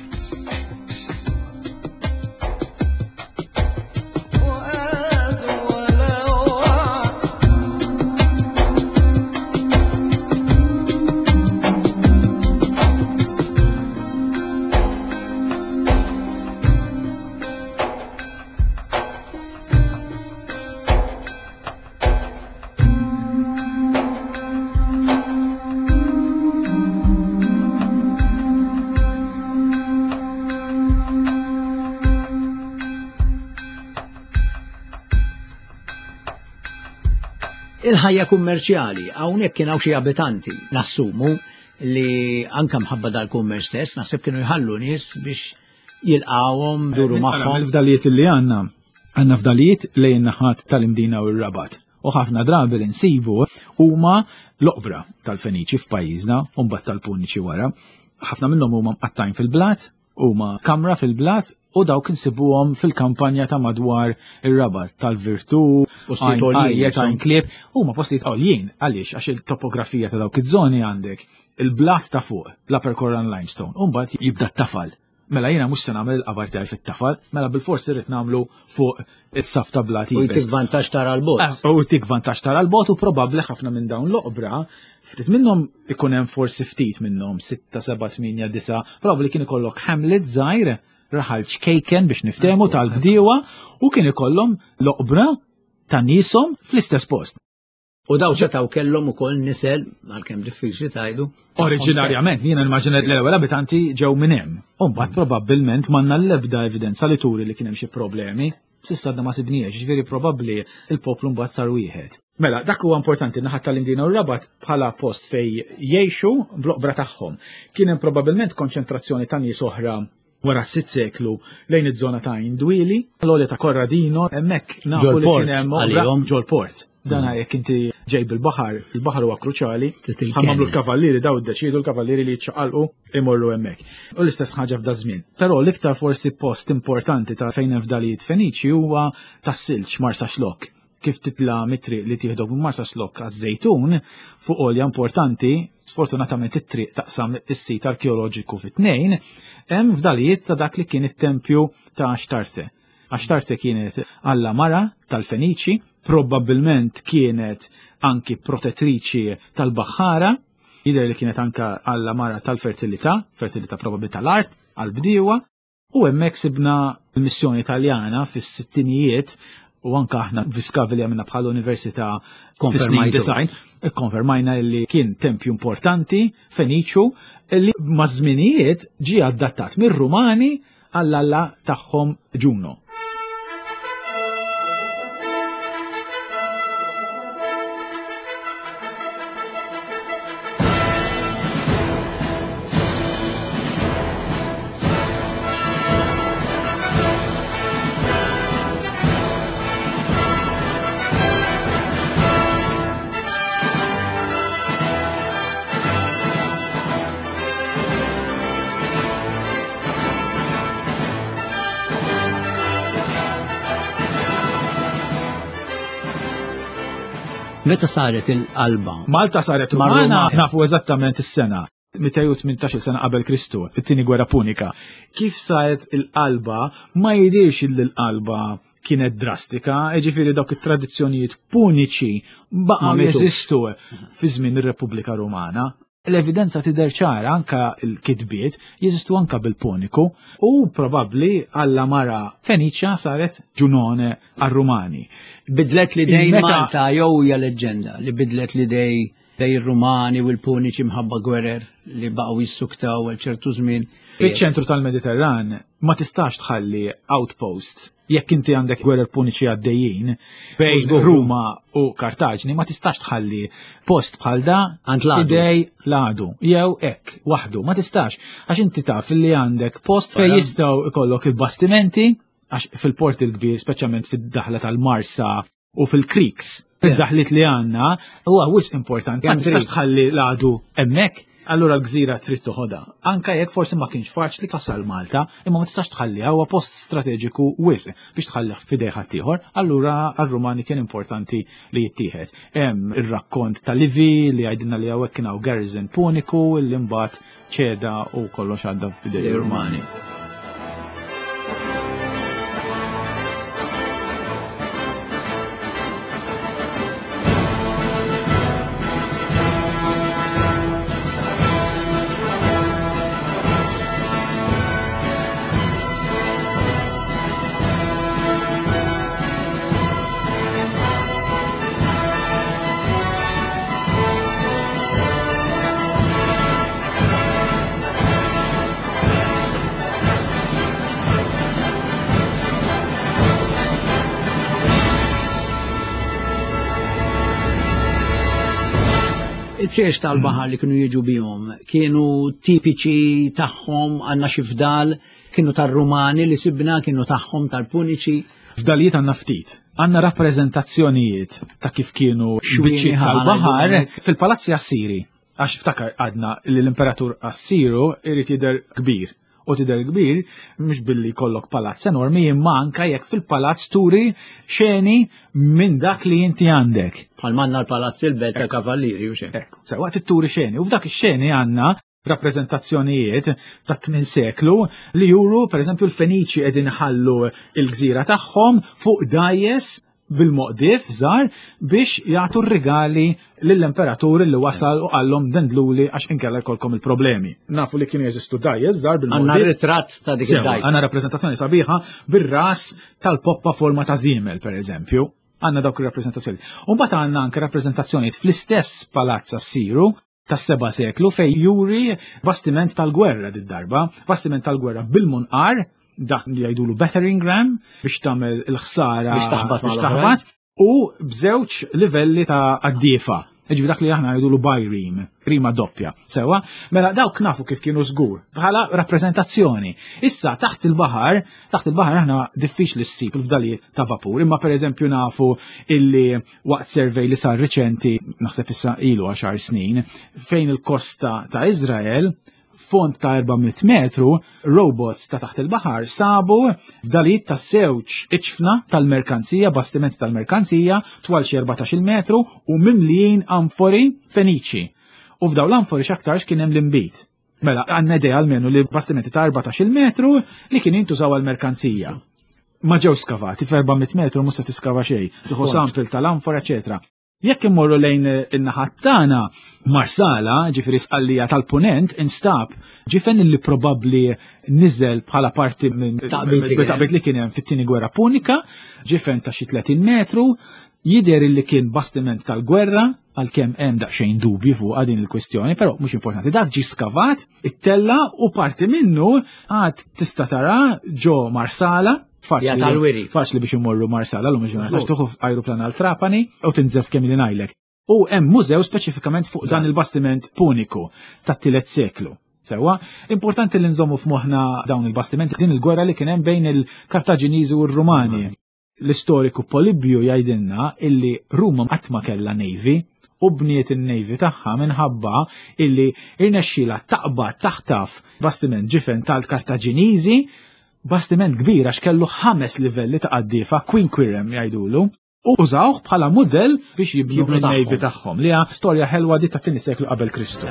Il-ħajja kummerċjali, hawnhekk kien hawn xi abitanti nassumu li anke mħabba dal-kummerċ stess naħseb kienu jħallu nies biex jilqawhom duru magħhom. Il-fdalijiet li għandna għandna fdalijiet lejn naħat tal-Imdina u r-Rabat. U ħafna drabi li nsibu huma l-oqbra tal-Feniċi f'pajjiżna u mbagħad tal-Puniċi wara. Ħafna minnhom huma mqattajn fil-blat, huma kamra fil-blat u dawk insibuhom fil-kampanja ta' madwar ir-Rabat tal-Virtu, Għajjet, Għajnklib, huma postijiet għoljien għaliex għax il-topografija ta' dawk iż-żoni għandek il-blat ta' fuq, l-Upper Coran Limestone, u mbagħad jibda t-tafal. Mela jiena mhux se nagħmel il-qabar tiegħi fit-tafal, mela bil-forsi rid nagħmlu fuq is-saf ta' blat. U jtik vantaġġ tara l-bot. U jtik vantaġġ tara l-bot u probabbli ħafna minn dawn l-oqbra, ftit minnhom ikun hemm forsi ftit minnhom, sitta, seba', tminja, disa', probabbli kien ikollok hamlet żgħir raħal ċkejken biex niftehmu tal-bdiewa u kien ikollhom l-oqbra ta' nieshom fl-istess post. U daw ċetaw kellhom ukoll nisel għalkemm diffiċli tgħidu. Oriġinarjament jiena nimmaġina l-ewwel abitanti ġew minn hemm. U mbagħad probabbilment m'għandna l-ebda evidenza li turi li kien hemm xi problemi. S'issa għadna ma sibniex, ġifieri probabbli il-poplu mbagħad sar wieħed. Mela, dak huwa importanti naħat tal-Imdina u r-Rabat bħala post fej jgħixu bl-oqbra tagħhom. Kien hemm probabbilment konċentrazzjoni ta' nies oħra wara s-sitt seklu lejn iż-żona ta' Indwili, l-olja ta' Korradino, hemmhekk nafu li kien hemm oqbra ġol-port. Dan jekk inti ġej bil-baħar, il-baħar huwa kruċjali, ħammamlu l-kavallieri daw iddeċiedu l-kavallieri li jiċċaqalqu imorru hemmhekk. U l-istess ħaġa f'da żmien. Però l-iktar forsi post importanti ta' fejn hemm fdalijiet Feniċi huwa tas-silġ Marsa Xlokk. Kif titla mitri li tieħdu minn Marsa Xlokk għaż-żejtun fuq olja importanti, sfortunatament it-triq taqsam is-sit arkeoloġiku fit-tnejn, hemm fdalijiet ta' dak li kien it-tempju ta' Ashtarte. Ashtarte kienet Alla Mara tal-Feniċi, probabbilment kienet anki protettriċi tal-Baħħara, jidher li kienet anka Alla Mara tal-fertilità, fertilità probabbli tal-art, għal-bdiewa, u hemmhekk sibna l-missjoni Taljana fis-sittinijiet u anka aħna viskavi li għamilna bħal università konfermajna li kien tempju importanti, Feniċu, li maż-żminijiet ġie adattat mir-Rumani għall-alla tagħhom Ġuno. Meta saret il-qalba? Malta saret Rumana, nafu eżattament is-sena. mija u tmintax sena qabel Kristu, it-tieni gwerra punika. Kif saret il-qalba ma jidirx li l-qalba kienet drastika, ġifieri dawk it-tradizzjonijiet puniċi baqgħu jeżistu fi żmien ir-Repubblika Rumana. l-evidenza tidher ċara anka l-kitbiet jeżistu anka bil-Puniku u probabbli alla mara Feniċja saret ġunone għar-Rumani. Bidlet li dej Malta jew hija leġġenda li bidlet li dej dej ir-Rumani u l-Puniċi mħabba gwerer li baqgħu jissuktaw għal ċertu żmien. Fiċ-ċentru tal-Mediterran ma tistax tħalli outpost jekk inti għandek gwerer Puniċi għaddejjin bejn Ruma u Kartaġni ma tistax tħalli post bħal da idej ladu jew hekk waħdu ma tistax għax inti taf li għandek post fejn jistgħu ikollok il-bastimenti għax fil-port il-kbir speċjalment fid-daħla tal-Marsa u fil-Creeks id-daħlit li għandna huwa wisq importanti ma tistax tħalli ladu hemmhekk. Allura l-gżira trid toħodha. Anka jekk forsi ma kienx faċli tasal Malta, imma ma tistax tħalliha huwa post strateġiku wisq biex tħallih f'idej ħaddieħor, allura għar-Rumani kien importanti li jittieħed. Hemm ir-rakkont ta' Livi li għajdilna li hawnhekk kien hawn garrison Puniku li mbagħad ċeda u kollox għadda f'idej ir-Rumani. Il-bċiex tal-baħar li kienu jiġu bihom kienu tipiċi tagħhom għandna xi fdal, kienu tar-Rumani li sibna kienu tagħhom tal-Puniċi. Fdalijiet għandna ftit. Għandna rappreżentazzjonijiet ta' kif kienu xwiċċi tal-baħar fil-palazzi Assiri. Għax ftakar għadna li l-imperatur Assiru irid jidher kbir. U tidher kbir mhux billi jkollok palazz enormi imma anke jekk fil-palazz turi xeni minn dak li inti għandek. Bħal manna l-palazz il-belt ta' kavallieri u xejn. Ekku, se waqt itturi xeni u f'dak ix-xeni għandna rappreżentazzjonijiet ta' tmien seklu li juru pereżempju l-Feniċi qegħdin iħallu l-gżira tagħhom fuq dajjes bil-moqdif żgħar biex jagħtu r-rigali lill-imperatur li wasal u qallhom dendluli għax inkella jkollkom il-problemi. Nafu li kienu jeżistu dajjes żgħar bil-moqdif. Għandna ritratt ta' dik id-dajja. Għandna rappreżentazzjoni sabiħa bir-ras tal-poppa forma ta' żiemel pereżempju. Għandna dawk ir-rappreżentazzjoni. U mbagħad għandna anke rappreżentazzjonijiet fl-istess palazz Assiru tas-seba' seklu fejn juri bastiment tal-gwerra dit-darba, bastiment tal-gwerra bil-munqar dak li jgħidulu battering ram biex tagħmel il-ħsara biex taħbat u b'żewġ livelli ta' għaddiefa. Ġifi dak li aħna jgħidulu bajrim, rima doppja. Sewa, mela dawk nafu kif kienu żgur bħala rappreżentazzjoni. Issa taħt il-baħar, taħt il-baħar aħna diffiċli ssib il-fdalijiet ta' vapur, imma pereżempju nafu illi waqt survey li sar riċenti, naħseb issa ilu għaxar snin, fejn il-kosta ta' Iżrael font ta' erba'miet metru, robots ta' taħt il-baħar sabu fdalijiet ta' sewġ iċfna tal-merkanzija, bastimenti tal-merkanzija, twal xi erbatax-il metru u mimlijin anfori Feniċi. U f'daw l-anfori x'aktarx kien hemm l-imbit. Mela, għandna idea almenu li bastimenti ta' erbatax-il metru li kien jintużaw għal-merkanzija. Ma ġew skavati f'erba'miet metru mhux se tiskava xejn, tieħu sampil tal-anfora, eċetera. Jekk immorru lejn in-naħat tagħna Marsala, ġifieri sqallija tal-punent, instab ġifen li probabbli niżel bħala parti minn taqbit li kien hemm fit-tieni gwerra punika, ġifen ta' xi tletin metru, jidher li kien bastiment tal-gwerra għalkemm hemm daqsxejn dubji fuq din il-kwestjoni, però mhux importanti. Dak ġi skavat, ittella u parti minnu għad tista' tara ġo Marsala. Faċli biex imorru Marsala l-lum ġurnata, tuħu f'ajruplan għal Trapani u tinżef kemm li ngħidlek. U hemm mużew speċifikament fuq dan il-bastiment Puniku tat-tielet seklu. Sewa, importanti li nżommu f'moħħna dawn il-bastimenti din il-gwerra li kien hemm bejn il-Kartaġiniżi u r-Rumani. L-istoriku Polibju jgħidilna illi Ruma qatt ma kellha navy u bniet in-navy tagħha minħabba illi irnexxiela taqbad taħtaf bastiment ġifen tal-Kartaġiniżi, bastiment kbir għax kellu ħames livelli ta' qaddiefa, Queen Quirem jgħidulu, u użawh bħala mudell biex jibnu n-navy tagħhom li hija storja ħelwa di ta' tieni seklu qabel Kristu.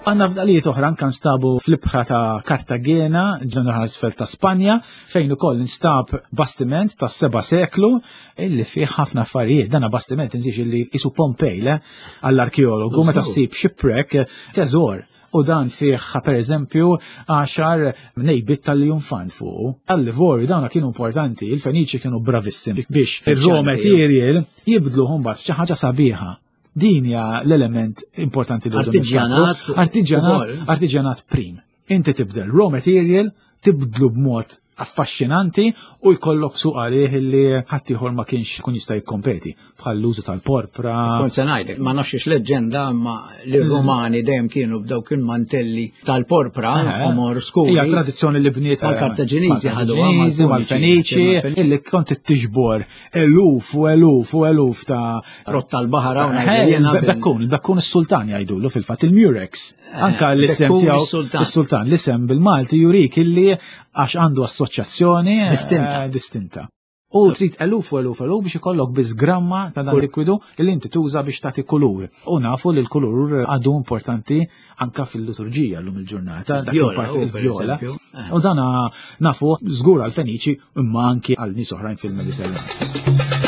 Għanna f'dalijiet oħra kan stabu fl-ibħra ta' Kartagena, ġenerali isfel ta' Spanja, fejn ukoll instab bastiment ta' seba' seklu illi fih ħafna affarijiet. Dana bastiment inżix illi isu Pompej għall-arkeologu meta ssib shipwreck teżor. U dan fih per eżempju għaxar nejbit tal-jumfant fuq. Għall-livori dawna kienu importanti, il-Feniċi kienu bravissimi biex il-raw material jibdluhom bat f'xi ħaġa sabiħa. Din hija l-element importanti li Artiġjanat. Artiġjanat, artiġjanat prim. Inti tibdel raw material, tibdlu b'mod affaxxinanti u jkollok suq għalih li ħadd ieħor ma kienx kun jista' jikkompeti bħal l-użu tal-porpra. Kont se ngħidlek, ma nafx x-leġġenda ma l-Rumani dejjem kienu b'dawk il-mantelli tal-porpra, omor skuri. Hija tradizzjoni li bniet tal-Kartaġiniżi ħadu mal-Feniċi illi kont tiġbor eluf u eluf u eluf ta' frott tal-baħar hawn bekkun, il-bekkun is-sultan jgħidulu fil-fatt il-Murex. Anka l-isem tiegħu is-sultan l-isem bil-Malti jurik illi għax għandu assoċjazzjoni distinta. U trid eluf u eluf eluf biex ikollok biss gramma ta' dan likwidu li inti tuża biex tagħti kulur. U nafu li l-kulur għadu importanti anka fil-liturġija llum il-ġurnata, dak il-vjola. U dan nafu żgur għal-Feniċi imma anki għal nies oħrajn fil-Mediterran.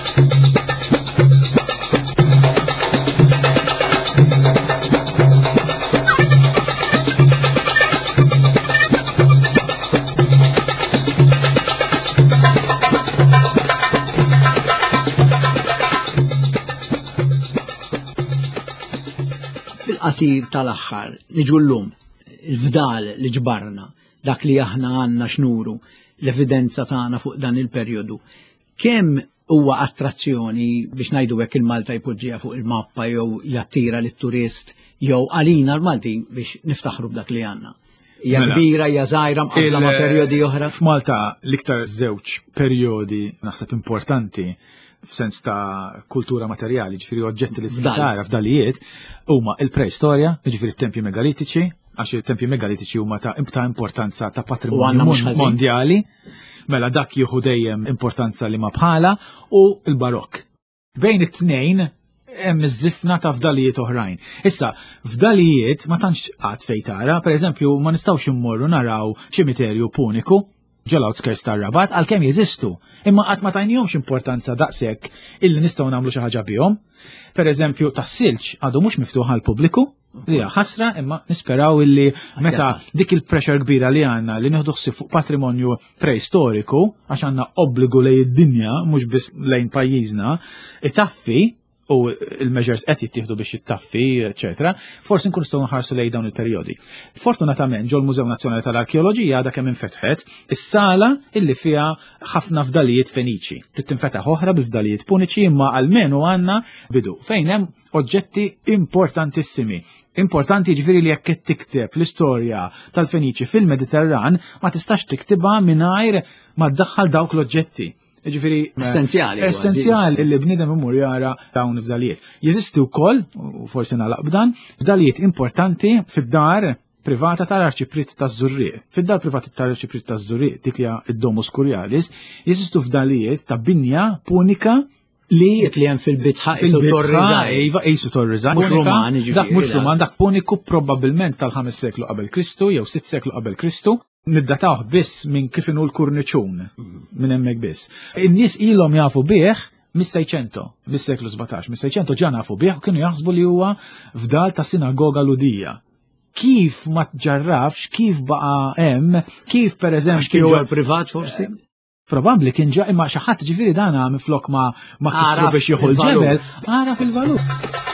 Fil-qasir tal-aħħar, niġu llum, il-fdal li ġbarna, dak li aħna għandna xnuru, l-evidenza tagħna fuq dan il-perjodu. Kemm huwa attrazzjoni biex ngħidu hekk il-Malta jpoġġiha fuq il-mappa jew jattira lit-turist jew għalina l-Malti biex niftaħru b'dak li għandna. Hija kbira, hija żgħira mqabbla ma' perjodi oħra. F'Malta l-iktar żewġ perjodi naħseb importanti f'sens ta' kultura materjali, ġifiri oġġetti li t-tara f'dalijiet, huma il-preistorja, ġifiri tempji megalitiċi, għax il-tempji megalitiċi huma ta' importanza ta' patrimonju mondjali, mela dak jieħu dejjem importanza li ma bħala, u il-barokk. Bejn it-tnejn hemm iż-żifna ta' f'dalijiet oħrajn. Issa, f'dalijiet ma tantx qatt fejn tara, pereżempju ma nistgħux immorru naraw ċimiterju puniku, ġol outskirts tar-Rabat għalkemm jeżistu, imma qatt ma tajnihomx importanza daqshekk illi nistgħu nagħmlu xi ħaġa bihom. Pereżempju tas-silġ għadu mhux miftuħ għall pubbliku, li hija ħasra imma nisperaw illi meta dik il-pressure kbira li għandna li nieħdu ħsieb fuq patrimonju preistoriku għax għandna obbligu lejn id-dinja mhux biss lejn pajjiżna, itaffi u il-measures qed jittieħdu biex jittaffi, eċetera, forsi nkunu nistgħu nħarsu lejn dawn il-perjodi. Fortunatament ġol Mużew Nazzjonali tal-Arkeoloġija għadha kemm infetħet is-sala illi fiha ħafna fdalijiet Feniċi. Trid tinfetaħ oħra bil-fdalijiet Puniċi imma almenu għandna bidu fejn hemm oġġetti importantissimi. Importanti ġifieri li jekk tikteb l-istorja tal-Feniċi fil-Mediterran ma tistax tiktibha mingħajr ma tdaħħal dawk l-oġġetti. Ġifiri, essenzjali. Essenzjali li bnidem imur jara dawn fdalijiet. Jeżisti wkoll, u forsi nagħlaq b'dan, fdalijiet importanti fid-dar privata tal-Arċiprit taż-Żurriq. Fid-dar privata tal-Arċiprit taż-Żurriq, dik li id-Domus Kurjalis, jeżistu fdalijiet ta' binja punika li li hemm fil-bitħa isu Torriżaj. Iva, isu Torriżaj. Mhux Ruman, dak mhux Ruman, dak puniku probabbilment tal-ħames seklu qabel Kristu jew sitt seklu qabel Kristu. Niddatawh biss minn kif inhu l-Kurniċun minn hemmhekk biss. In-nies ilhom jafu bih mis-sejċento, mis-seklu sebgħetax, mis-sejċento ġa nafu bih u kienu jaħsbu li huwa fdal ta' sinagoga ludija. Kif ma tġarrafx, kif baqa' hemm, kif pereżempju ġol privat forsi? Probabbli kien ġa imma xi ħadd ġifieri dana minflok ma ma kisru biex jieħu l-ġebel, ara fil-valur.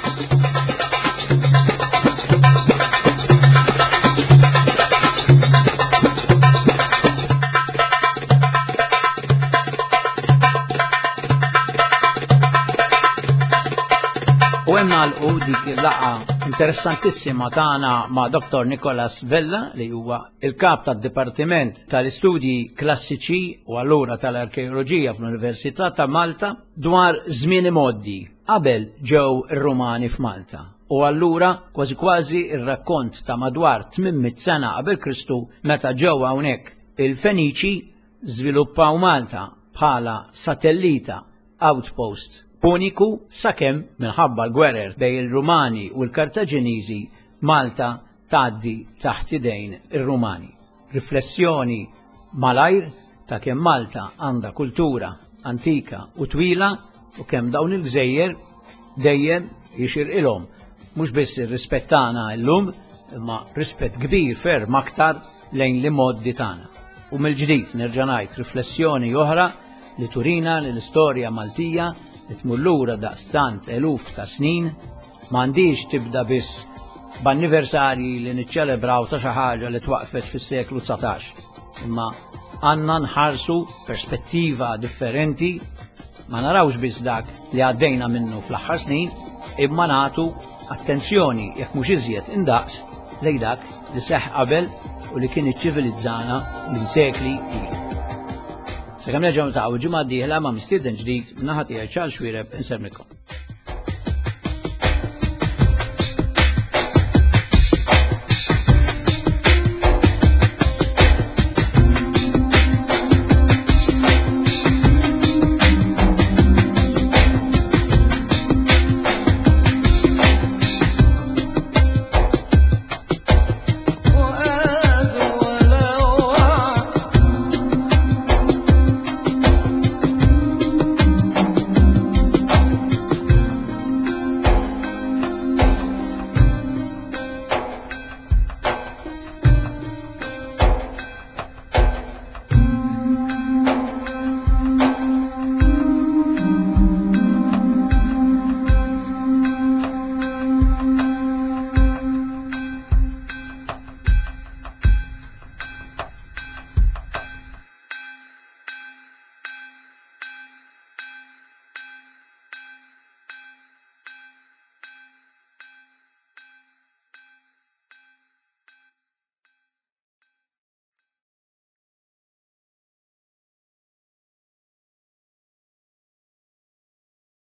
U hemm nagħlqu dik il-laqgħa interessantissima tagħna ma' Doktor Nicolas Vella li huwa il-kap tad-Dipartiment tal-Istudji Klassiċi u allura tal-Arkeoloġija fl-Università ta' Malta dwar żmien imoddi qabel ġew ir-Rumani f'Malta. U allura kważi kważi ir-rakkont ta' madwar tmien sena qabel Kristu meta ġew hawnhekk il-Feniċi żviluppaw Malta bħala satellita outpost puniku sakemm minħabba l-gwerer bejn il-Rumani u l-Kartaġiniżi Malta tgħaddi taħt idejn ir-Rumani. Riflessjoni malajr ta' kemm Malta għandha kultura antika u twila u kemm dawn il-gżejjer dejjem jixirqilhom mhux biss irrispettana llum imma rispett kbir ferm aktar lejn l-immoddi tagħna. U mill-ġdid nerġa' ngħid riflessjoni oħra li turina li l-istorja Maltija li tmur lura daqstant eluf ta' snin m'għandix tibda biss b'anniversarji li niċċelebraw ta' xi ħaġa li twaqfet fis-seklu tsatax. Imma għandna nħarsu perspettiva differenti ma narawx biss dak li għaddejna minnu fl-aħħar snin imma nagħtu attenzjoni jekk mhux iżjed indaqs lejn dak li seħħ qabel u li kien iċċivilizzana minn sekli ilu. Sakemm nerġgħu niltaqgħu ġimgħa d-dieħla ma' mistieden ġdid min-naħa tiegħi Charles Xwiereb insemmilkom.